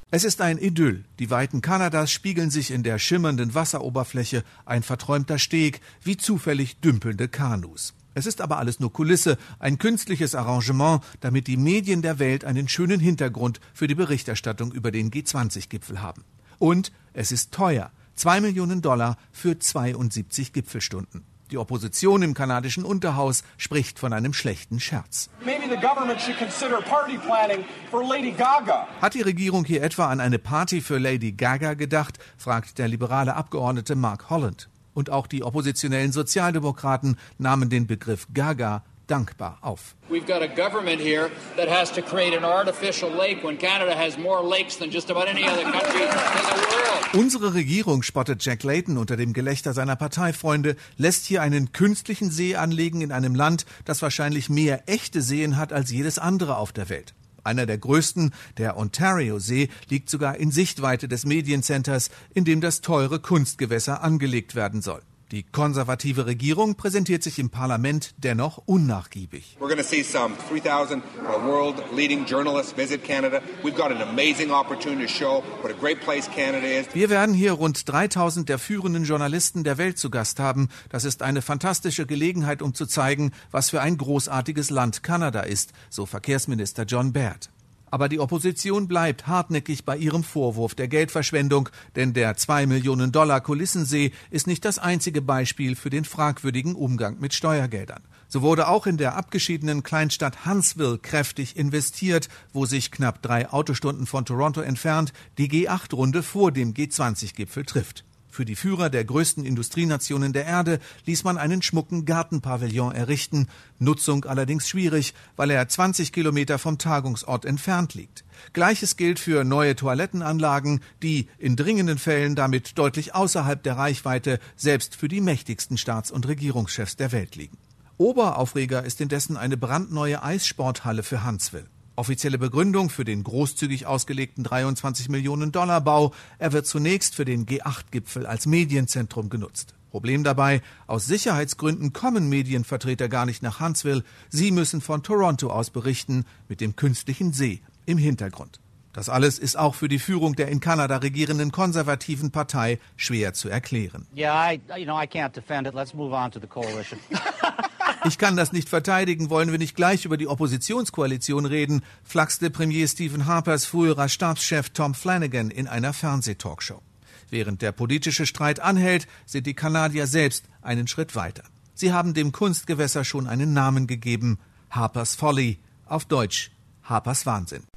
Es ist ein Idyll. Die Weiten Kanadas spiegeln sich in der schimmernden Wasseroberfläche, ein verträumter Steg, wie zufällig dümpelnde Kanus. Es ist aber alles nur Kulisse, ein künstliches Arrangement, damit die Medien der Welt einen schönen Hintergrund für die Berichterstattung über den G20-Gipfel haben. Und es ist teuer. $2 Millionen für 72 Gipfelstunden. Die Opposition im kanadischen Unterhaus spricht von einem schlechten Scherz. Hat die Regierung hier etwa an eine Party für Lady Gaga gedacht, fragt der liberale Abgeordnete Mark Holland. Und auch die oppositionellen Sozialdemokraten nahmen den Begriff Gaga dankbar auf. We've got a government here that has to create an artificial lake when Canada has more lakes than just about any other country in the world. Unsere Regierung, spottet Jack Layton unter dem Gelächter seiner Parteifreunde, lässt hier einen künstlichen See anlegen in einem Land, das wahrscheinlich mehr echte Seen hat als jedes andere auf der Welt. Einer der größten, der Ontario-See, liegt sogar in Sichtweite des Mediencenters, in dem das teure Kunstgewässer angelegt werden soll. Die konservative Regierung präsentiert sich im Parlament dennoch unnachgiebig. We're going to see some 3,000 world leading journalists visit Canada. We've got an amazing opportunity to show what a great place Canada is. Wir werden hier rund 3.000 der führenden Journalisten der Welt zu Gast haben. Das ist eine fantastische Gelegenheit, um zu zeigen, was für ein großartiges Land Kanada ist, so Verkehrsminister John Baird. Aber die Opposition bleibt hartnäckig bei ihrem Vorwurf der Geldverschwendung, denn der $2 Millionen Kulissensee ist nicht das einzige Beispiel für den fragwürdigen Umgang mit Steuergeldern. So wurde auch in der abgeschiedenen Kleinstadt Huntsville kräftig investiert, wo sich knapp 3 Autostunden von Toronto entfernt die G8-Runde vor dem G20-Gipfel trifft. Für die Führer der größten Industrienationen der Erde ließ man einen schmucken Gartenpavillon errichten, Nutzung allerdings schwierig, weil er 20 Kilometer vom Tagungsort entfernt liegt. Gleiches gilt für neue Toilettenanlagen, die in dringenden Fällen damit deutlich außerhalb der Reichweite selbst für die mächtigsten Staats- und Regierungschefs der Welt liegen. Oberaufreger ist indessen eine brandneue Eissporthalle für Huntsville. Offizielle Begründung für den großzügig ausgelegten $23 Millionen Bau, er wird zunächst für den G8-Gipfel als Medienzentrum genutzt. Problem dabei, aus Sicherheitsgründen kommen Medienvertreter gar nicht nach Huntsville, sie müssen von Toronto aus berichten, mit dem künstlichen See im Hintergrund. Das alles ist auch für die Führung der in Kanada regierenden konservativen Partei schwer zu erklären. I can't defend it. Let's move on to the coalition. Ich kann das nicht verteidigen, wollen wir nicht gleich über die Oppositionskoalition reden, flachste Premier Stephen Harpers früherer Stabschef Tom Flanagan in einer Fernsehtalkshow. Während der politische Streit anhält, sind die Kanadier selbst einen Schritt weiter. Sie haben dem Kunstgewässer schon einen Namen gegeben, Harpers Folly, auf Deutsch Harpers Wahnsinn.